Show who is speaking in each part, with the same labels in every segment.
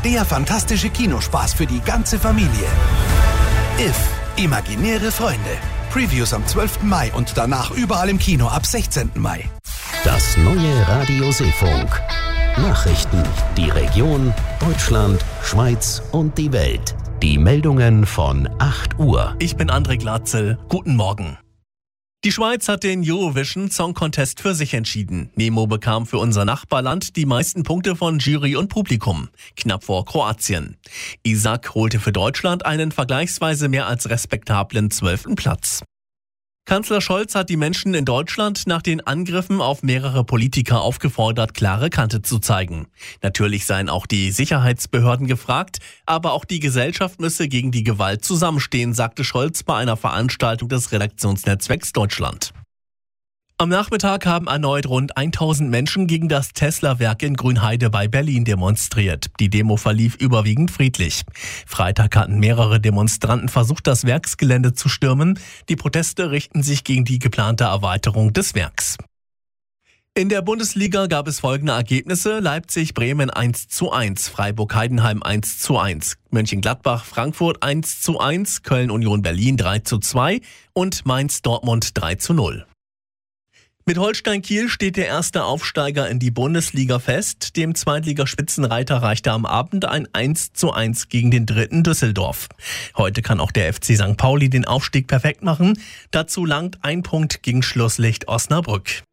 Speaker 1: Der fantastische Kinospaß für die ganze Familie. If, imaginäre Freunde. Previews am 12. Mai und danach überall im Kino ab 16. Mai.
Speaker 2: Das neue Radio Seefunk. Nachrichten, die Region, Deutschland, Schweiz und die Welt. Die Meldungen von 8 Uhr.
Speaker 3: Ich bin André Glatzel. Guten Morgen. Die Schweiz hat den Eurovision Song Contest für sich entschieden. Nemo bekam für unser Nachbarland die meisten Punkte von Jury und Publikum, knapp vor Kroatien. Isaac holte für Deutschland einen vergleichsweise mehr als respektablen 12. Platz. Kanzler Scholz hat die Menschen in Deutschland nach den Angriffen auf mehrere Politiker aufgefordert, klare Kante zu zeigen. Natürlich seien auch die Sicherheitsbehörden gefragt, aber auch die Gesellschaft müsse gegen die Gewalt zusammenstehen, sagte Scholz bei einer Veranstaltung des Redaktionsnetzwerks Deutschland. Am Nachmittag haben erneut rund 1000 Menschen gegen das Tesla-Werk in Grünheide bei Berlin demonstriert. Die Demo verlief überwiegend friedlich. Freitag hatten mehrere Demonstranten versucht, das Werksgelände zu stürmen. Die Proteste richten sich gegen die geplante Erweiterung des Werks. In der Bundesliga gab es folgende Ergebnisse: Leipzig-Bremen 1:1, Freiburg-Heidenheim 1:1, Mönchengladbach-Frankfurt 1:1, Köln-Union Berlin 3:2 und Mainz-Dortmund 3:0. Mit Holstein Kiel steht der erste Aufsteiger in die Bundesliga fest. Dem Zweitligaspitzenreiter reichte am Abend ein 1:1 gegen den dritten Düsseldorf. Heute kann auch der FC St. Pauli den Aufstieg perfekt machen. Dazu langt ein Punkt gegen Schlusslicht Osnabrück.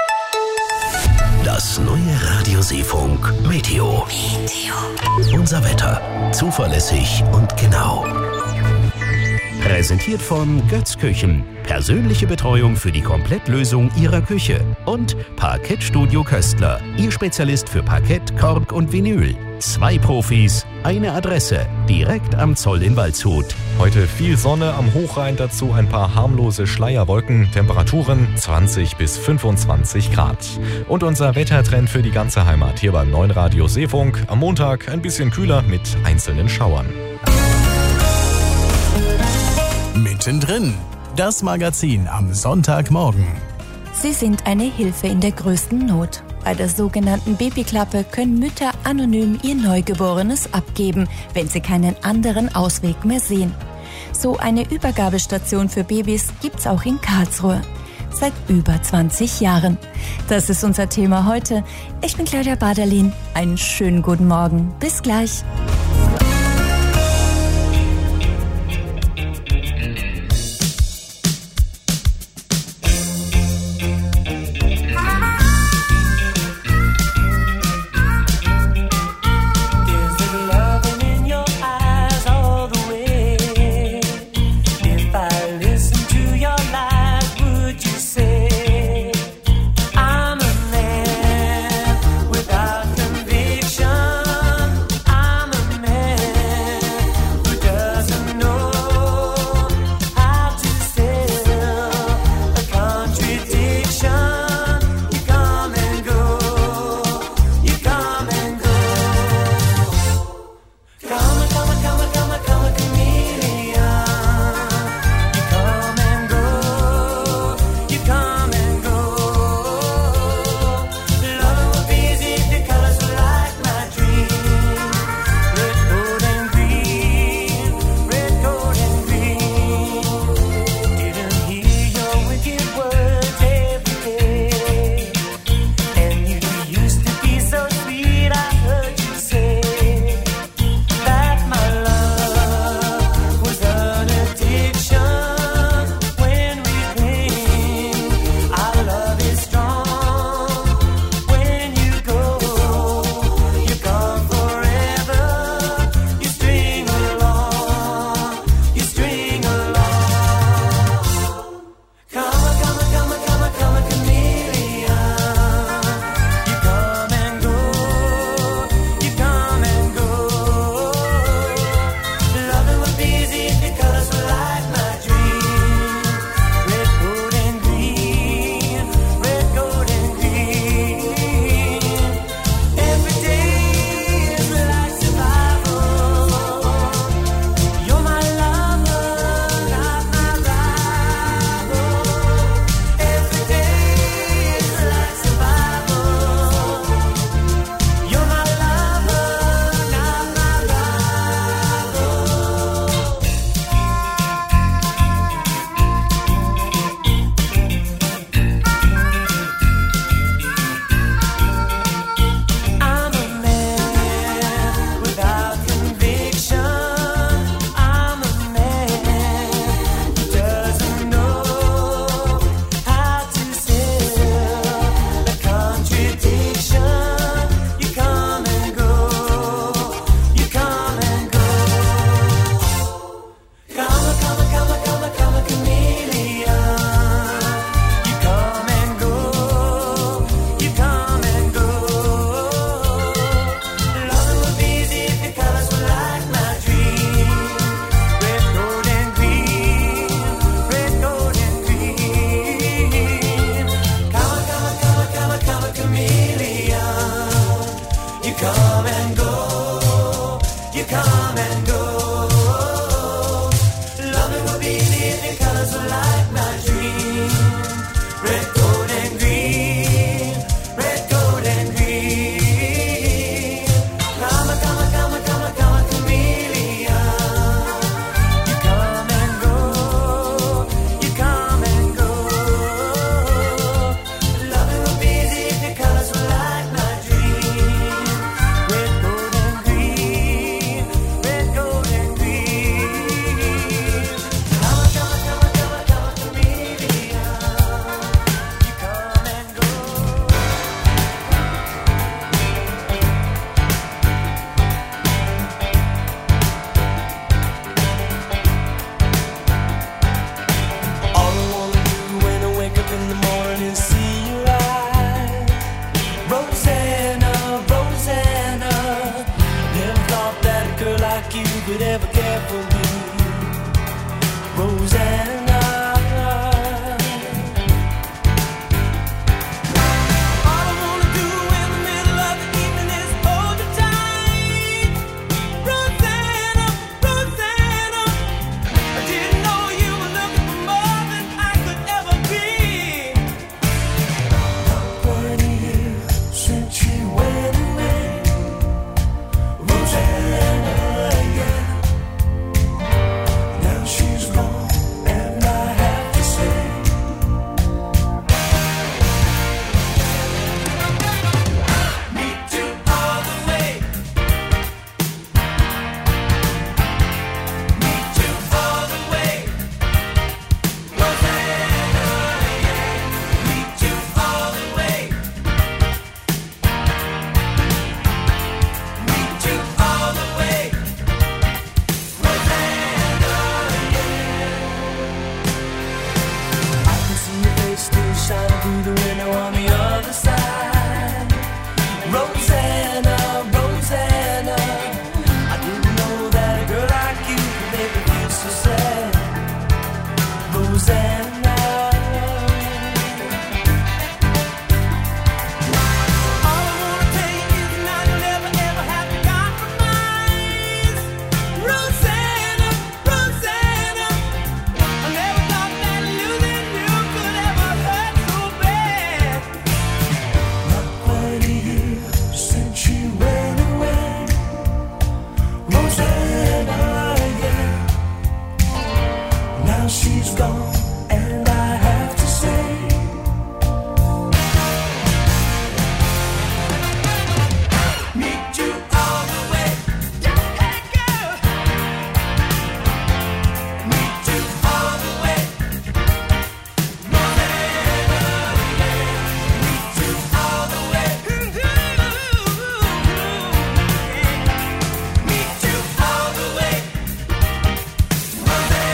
Speaker 2: Das neue Radio Seefunk Meteo. Unser Wetter. Zuverlässig und genau. Präsentiert von Götz-Küchen. Persönliche Betreuung für die Komplettlösung Ihrer Küche. Und Parkettstudio Köstler. Ihr Spezialist für Parkett, Kork und Vinyl. 2 Profis, eine Adresse. Direkt am Zoll in Waldshut.
Speaker 4: Heute viel Sonne, am Hochrhein dazu ein paar harmlose Schleierwolken. Temperaturen 20 bis 25 Grad. Und unser Wettertrend für die ganze Heimat hier beim neuen Radio Seefunk. Am Montag ein bisschen kühler mit einzelnen Schauern.
Speaker 1: Mittendrin. Das Magazin am Sonntagmorgen.
Speaker 5: Sie sind eine Hilfe in der größten Not. Bei der sogenannten Babyklappe können Mütter anonym ihr Neugeborenes abgeben, wenn sie keinen anderen Ausweg mehr sehen. So eine Übergabestation für Babys gibt's auch in Karlsruhe. Seit über 20 Jahren. Das ist unser Thema heute. Ich bin Claudia Baderlin. Einen schönen guten Morgen. Bis gleich.
Speaker 6: I'm a come and go. Love it will be the colors will light my dream. Red, gold, and green. Red, gold, and green. Come, come, come, come, come, chameleon. You come and go. You come and go. Love it will be the colors will light my dream. Red, gold, and green. Red, gold, and green. Come, come, come, come, come, chameleon. You come and go. All I wanna do when I wake up in the morning is see your eyes. Rosanna, Rosanna. Never thought that a girl like you could ever care for me. Rosanna. All I wanna do in the middle of the evening is hold you tight. Rosanna, Rosanna. I didn't know you were looking for more than I could ever be. Not 20 years since she went away. Rosanna, yeah. Now she's gone, and I have to say, meet you all the way. Meet you all the way. Rosanna, yeah. Meet you all the way. Meet you all the way. Rosanna, yeah. I can see your face still shining through the window on the other side. Rosanna, Rosanna. I didn't know that a girl like you could make me feel so sad. Rosanna. All I wanna tell you is now you'll never ever have to compromise. Rosanna, Rosanna. I never thought that losing you could ever hurt so bad. Not 20 years since she went away. Rosanna, yeah. Now she's gone, and I have to say, meet you all the way. Hey, girl. Meet you all the way. Rosanna, yeah. Meet you all the way. Meet you all the way. Rosanna,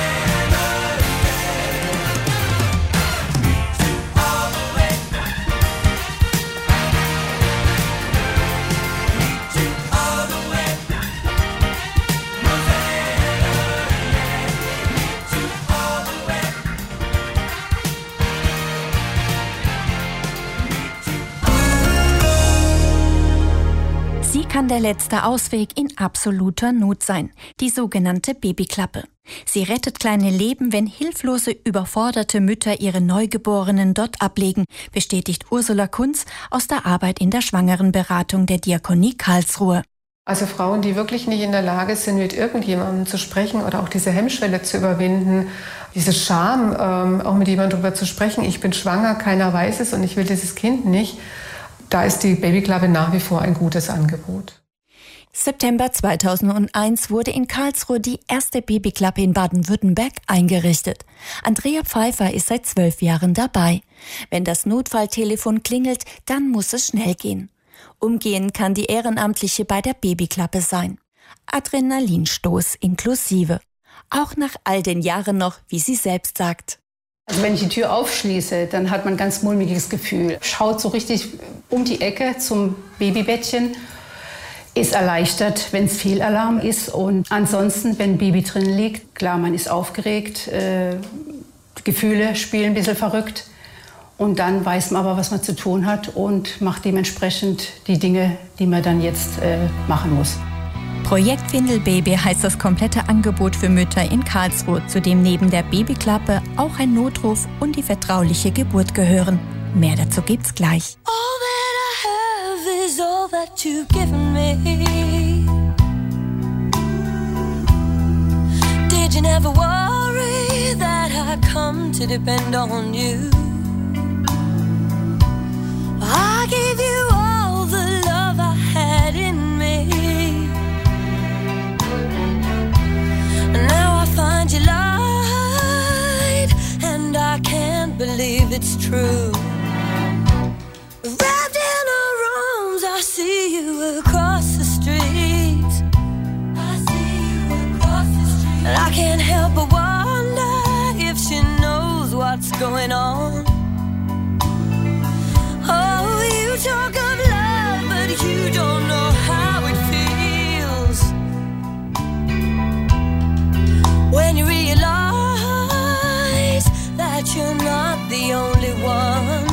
Speaker 5: Sie kann der letzte Ausweg in absoluter Not sein, die sogenannte Babyklappe. Sie rettet kleine Leben, wenn hilflose, überforderte Mütter ihre Neugeborenen dort ablegen, bestätigt Ursula Kunz aus der Arbeit in der Schwangerenberatung der Diakonie Karlsruhe.
Speaker 7: Also Frauen, die wirklich nicht in der Lage sind, mit irgendjemandem zu sprechen oder auch diese Hemmschwelle zu überwinden, diese Scham, auch mit jemandem darüber zu sprechen, ich bin schwanger, keiner weiß es und ich will dieses Kind nicht, da ist die Babyklappe nach wie vor ein gutes Angebot.
Speaker 5: September 2001 wurde in Karlsruhe die erste Babyklappe in Baden-Württemberg eingerichtet. Andrea Pfeiffer ist seit 12 Jahren dabei. Wenn das Notfalltelefon klingelt, dann muss es schnell gehen. Umgehen kann die Ehrenamtliche bei der Babyklappe sein. Adrenalinstoß inklusive. Auch nach all den Jahren noch, wie sie selbst sagt.
Speaker 8: Also wenn ich die Tür aufschließe, dann hat man ein ganz mulmiges Gefühl. Schaut so richtig um die Ecke zum Babybettchen, ist erleichtert, wenn es Fehlalarm ist. Und ansonsten, wenn ein Baby drin liegt, klar, man ist aufgeregt, Gefühle spielen ein bisschen verrückt. Und dann weiß man aber, was man zu tun hat und macht dementsprechend die Dinge, die man dann jetzt machen muss.
Speaker 5: Projekt Windelbaby heißt das komplette Angebot für Mütter in Karlsruhe, zu dem neben der Babyklappe auch ein Notruf und die vertrauliche Geburt gehören. Mehr dazu gibt's gleich.
Speaker 6: All that I have is all that you've given me. Did you never worry that I come to depend on you? I gave you all the love I had in me. And now I find you lied, and I can't believe it's true. Wrapped in our arms, I see you across the street. I see you across the street. And I can't help but wonder if she knows what's going on. Oh, you talk of love, but you don't know how it feels when you realize that you're not the only one.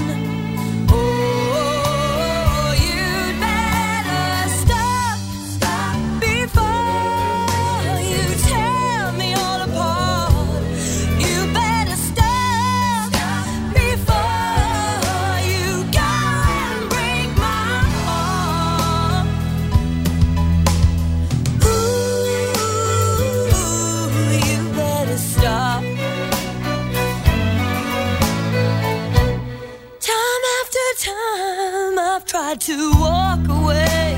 Speaker 6: Oh, you'd better stop before you tear me all apart. You better stop before you go and break my heart. Ooh, you better stop. Time after time I've tried to walk away.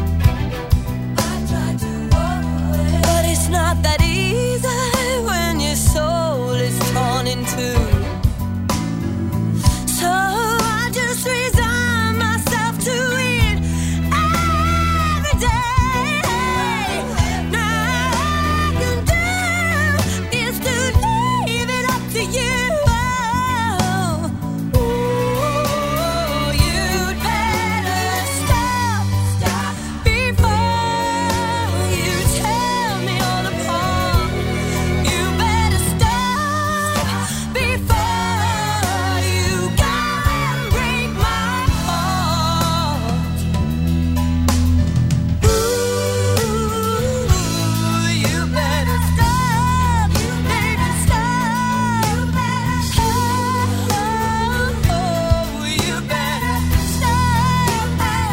Speaker 6: But it's not that easy when your soul is torn in two. So I just resign myself to it every day. Now all I can do is to leave it up to you. Oh, you'd better stop before you tear me all apart. You better stop before you go and break my heart. Ooh, you better stop, baby, stop. Oh, you better stop,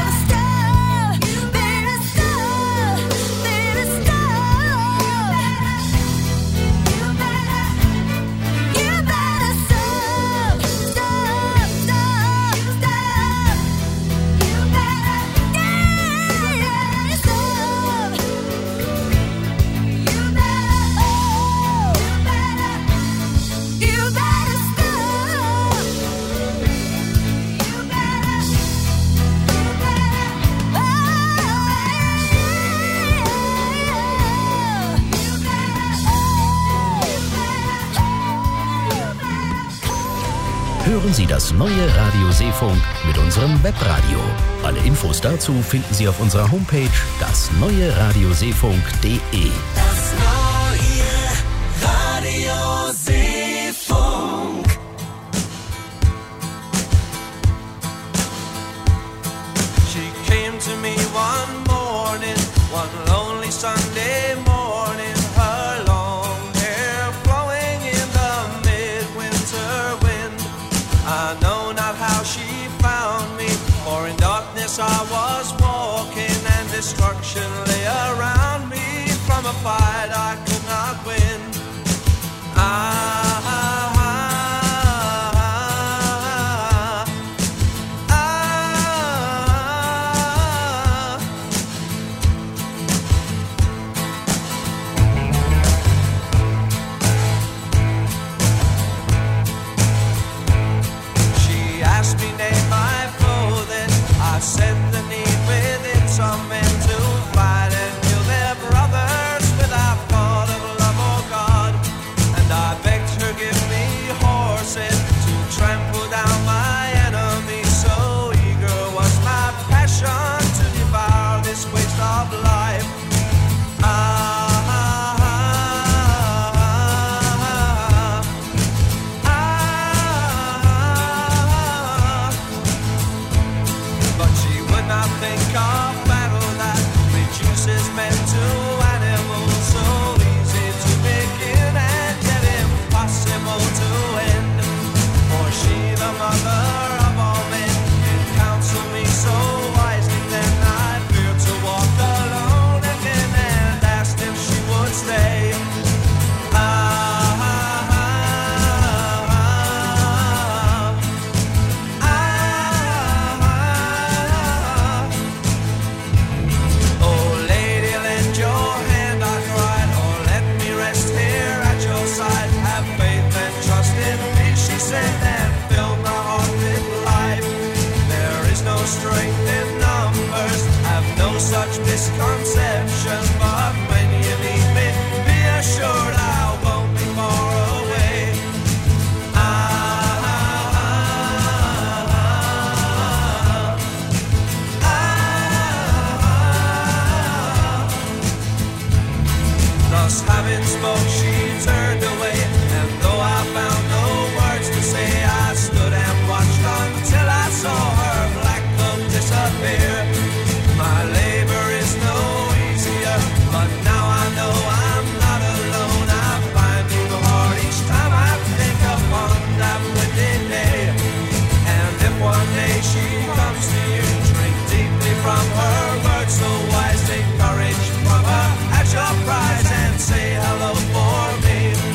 Speaker 6: baby, stop, baby, stop. You better stop, stop, stop, stop. You better, yeah, stop. You better stop.
Speaker 2: Hören Sie das neue Radio Seefunk mit unserem Webradio. Alle Infos dazu finden Sie auf unserer Homepage dasneue-radioseefunk.de.
Speaker 6: Das neue Radio Seefunk.
Speaker 9: She came to me one morning, one lonely Sunday morning, her long hair flowing in the midwinter wind. I know not how she found me, for in darkness I was walking and destruction lay around me from a fight I could not win. She asked me name my foe, then I said the need within some men to fight and kill their brothers without cause. just having spoke, she turned away. And though I found no words to say, I stood and watched until I saw her black cloak disappear. My labor is no easier, but now I know I'm not alone. I find new heart each time I think upon that windy day. And if one day she comes to you, drink deeply from her words so wise, take courage from her at your prize and say hello for me.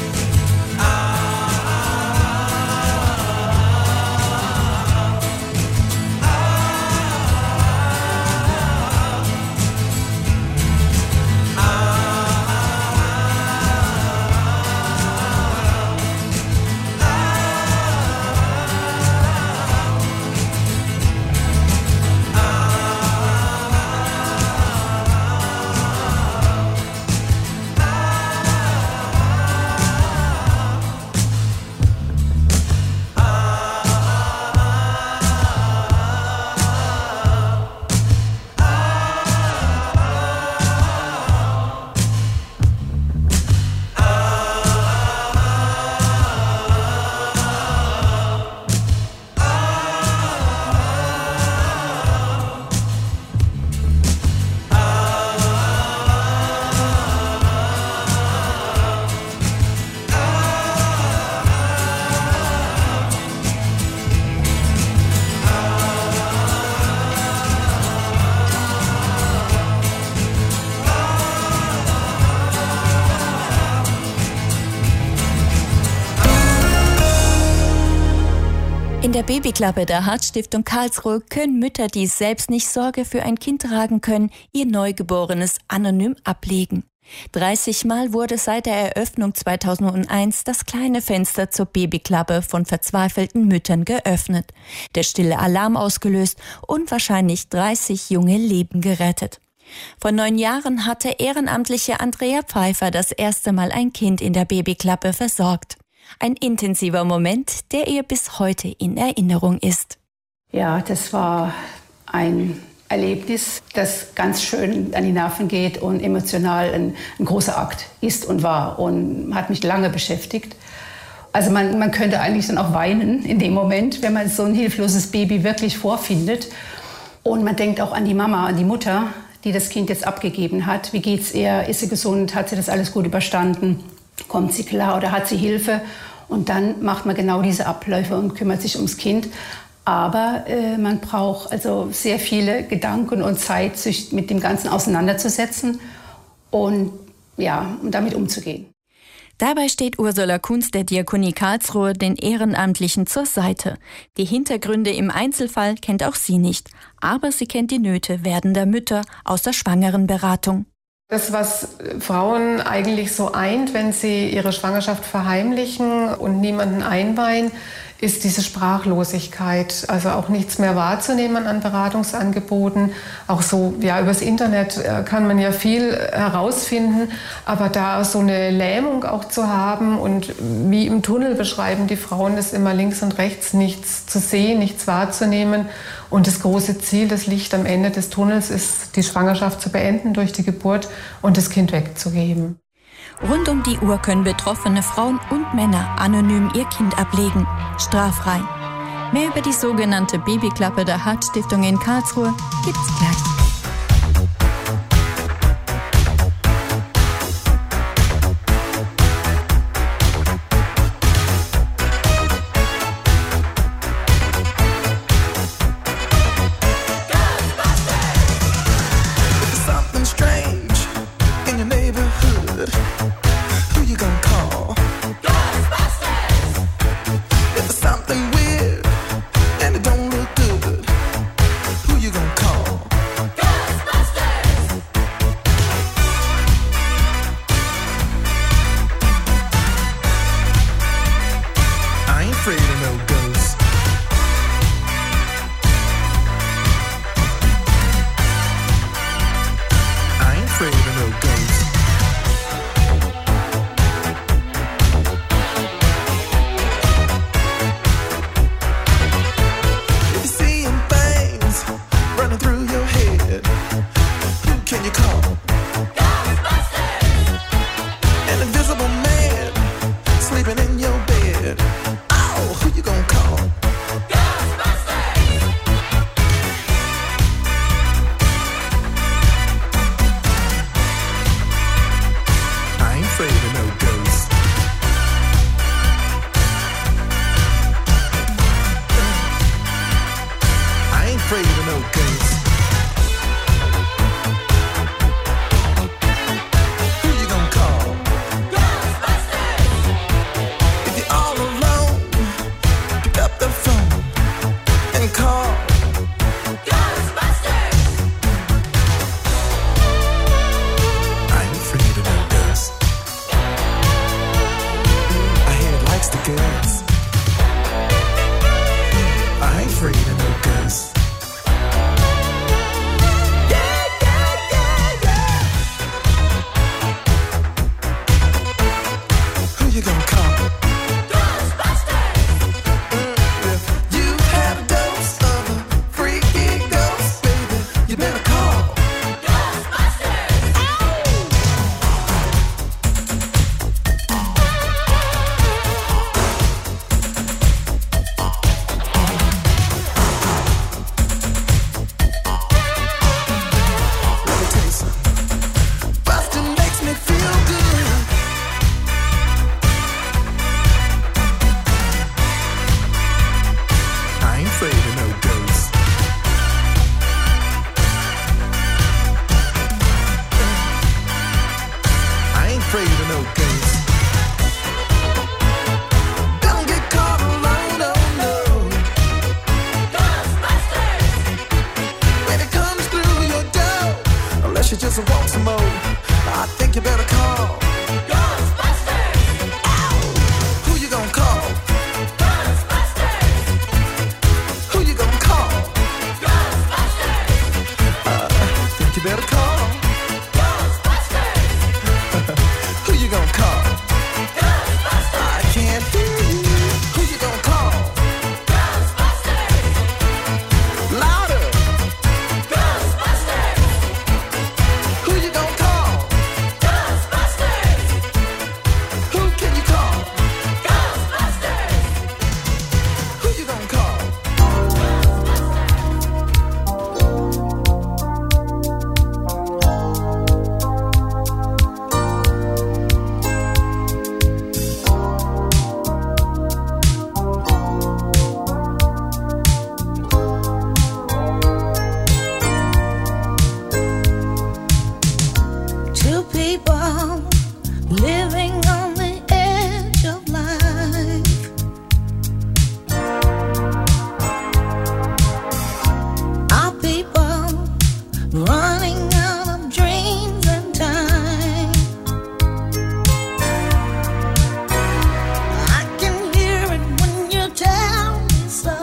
Speaker 5: In der Babyklappe der Herzstiftung Karlsruhe können Mütter, die selbst nicht Sorge für ein Kind tragen können, ihr Neugeborenes anonym ablegen. 30 Mal wurde seit der Eröffnung 2001 das kleine Fenster zur Babyklappe von verzweifelten Müttern geöffnet, der stille Alarm ausgelöst und wahrscheinlich 30 junge Leben gerettet. Vor 9 Jahren hatte ehrenamtliche Andrea Pfeiffer das erste Mal ein Kind in der Babyklappe versorgt. Ein intensiver Moment, der ihr bis heute in Erinnerung ist.
Speaker 8: Ja, das war ein Erlebnis, das ganz schön an die Nerven geht und emotional ein großer Akt ist und war und hat mich lange beschäftigt. Also man könnte eigentlich dann auch weinen in dem Moment, wenn man so ein hilfloses Baby wirklich vorfindet. Und man denkt auch an die Mama, an die Mutter, die das Kind jetzt abgegeben hat. Wie geht's ihr? Ist sie gesund? Hat sie das alles gut überstanden? Kommt sie klar oder hat sie Hilfe? Und dann macht man genau diese Abläufe und kümmert sich ums Kind. Aber man braucht also sehr viele Gedanken und Zeit, sich mit dem Ganzen auseinanderzusetzen und ja, um damit umzugehen.
Speaker 5: Dabei steht Ursula Kunz der Diakonie Karlsruhe den Ehrenamtlichen zur Seite. Die Hintergründe im Einzelfall kennt auch sie nicht. Aber sie kennt die Nöte werdender Mütter aus der Schwangerenberatung.
Speaker 7: Das, was Frauen eigentlich so eint, wenn sie ihre Schwangerschaft verheimlichen und niemanden einweihen, ist diese Sprachlosigkeit. Also auch nichts mehr wahrzunehmen an Beratungsangeboten. Auch so, ja, übers Internet kann man ja viel herausfinden. Aber da so eine Lähmung auch zu haben und wie im Tunnel beschreiben die Frauen das immer links und rechts, nichts zu sehen, nichts wahrzunehmen. Und das große Ziel, das Licht am Ende des Tunnels ist, die Schwangerschaft zu beenden durch die Geburt und das Kind wegzugeben.
Speaker 5: Rund um die Uhr können betroffene Frauen und Männer anonym ihr Kind ablegen, straffrei. Mehr über die sogenannte Babyklappe der Herzstiftung in Karlsruhe gibt's gleich.
Speaker 10: afraid of no ghosts. Don't get caught alone, oh no. Ghostbusters! When it comes through your door, unless you just want some more, I think you better call Ghostbusters! Ow! Who you gonna call? Ghostbusters! Who you gonna call? Ghostbusters! I think you better call Ghostbusters! Who you gonna call? Ghostbusters! I can't hear you. Who you gonna call? Ghostbusters! Louder! Ghostbusters! Who you gonna call? Ghostbusters! Who can you call? Ghostbusters! Who you gonna call?
Speaker 11: Two people living on the edge of life. Our people running out of dreams and time. I can hear it when you tell me so.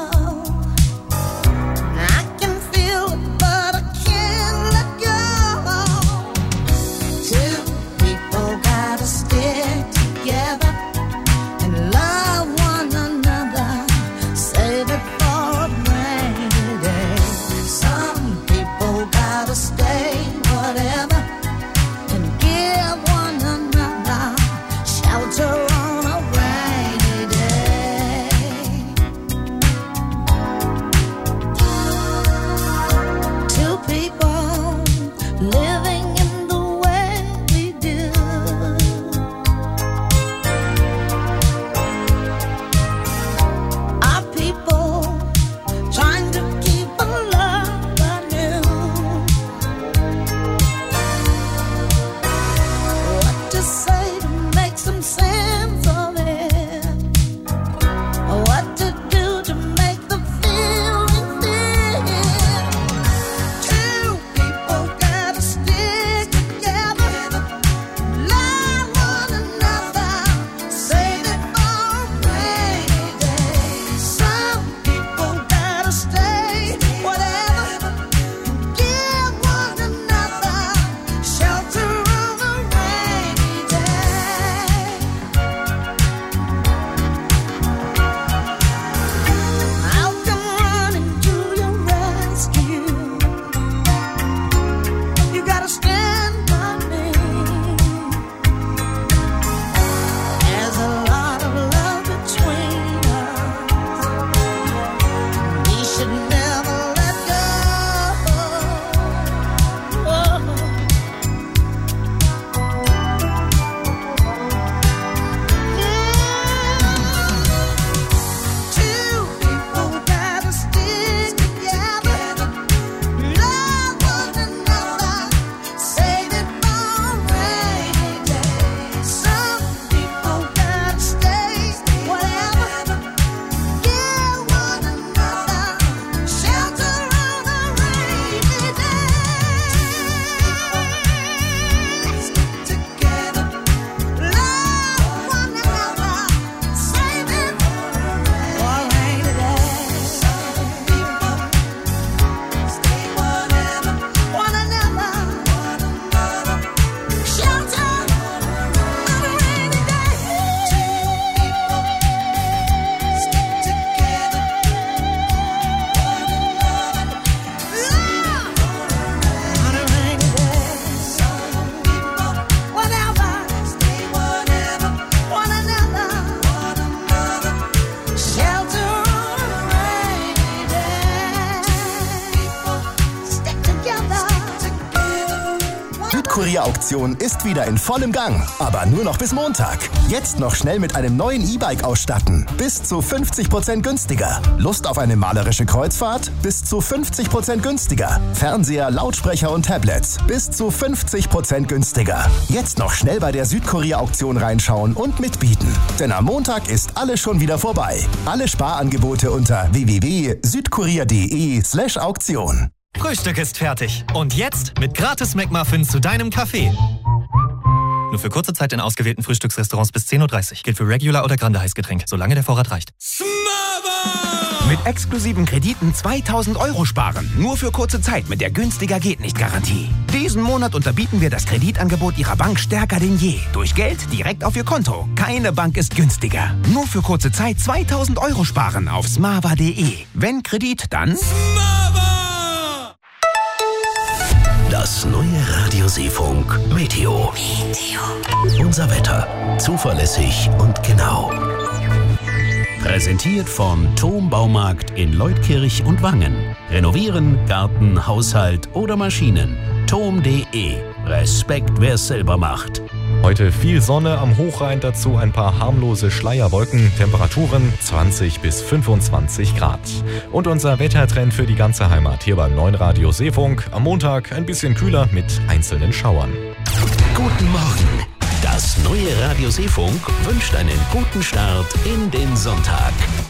Speaker 11: I can feel it, but I can't let go. Two people gotta stay
Speaker 12: Südkorea-Auktion ist wieder in vollem Gang, aber nur noch bis Montag. Jetzt noch schnell mit einem neuen E-Bike ausstatten. Bis zu 50% günstiger. Lust auf eine malerische Kreuzfahrt? Bis zu 50% günstiger. Fernseher, Lautsprecher und Tablets? Bis zu 50% günstiger. Jetzt noch schnell bei der Südkorea-Auktion reinschauen und mitbieten. Denn am Montag ist alles schon wieder vorbei. Alle Sparangebote unter www.südkorea.de/Auktion.
Speaker 13: Frühstück ist fertig. Und jetzt mit gratis McMuffin zu deinem Kaffee. Nur für kurze Zeit in ausgewählten Frühstücksrestaurants bis 10:30 Uhr. Gilt für Regular oder Grande Heißgetränk, solange der Vorrat reicht.
Speaker 14: Mit exklusiven Krediten 2000 € sparen. Nur für kurze Zeit mit der günstiger geht nicht Garantie. Diesen Monat unterbieten wir das Kreditangebot Ihrer Bank stärker denn je. Durch Geld direkt auf Ihr Konto. Keine Bank ist günstiger. Nur für kurze Zeit 2000 € sparen auf smava.de. Wenn Kredit, dann
Speaker 2: Das neue Radio Seefunk Meteo. Unser Wetter. Zuverlässig und genau. Präsentiert von TOM Baumarkt in Leutkirch und Wangen. Renovieren, Garten, Haushalt oder Maschinen. TOM.de. Respekt, wer es selber macht.
Speaker 4: Heute viel Sonne, am Hochrhein dazu ein paar harmlose Schleierwolken, Temperaturen 20 bis 25 Grad. Und unser Wettertrend für die ganze Heimat hier beim neuen Radio Seefunk. Am Montag ein bisschen kühler mit einzelnen Schauern.
Speaker 2: Guten Morgen. Das neue Radio Seefunk wünscht einen guten Start in den Sonntag.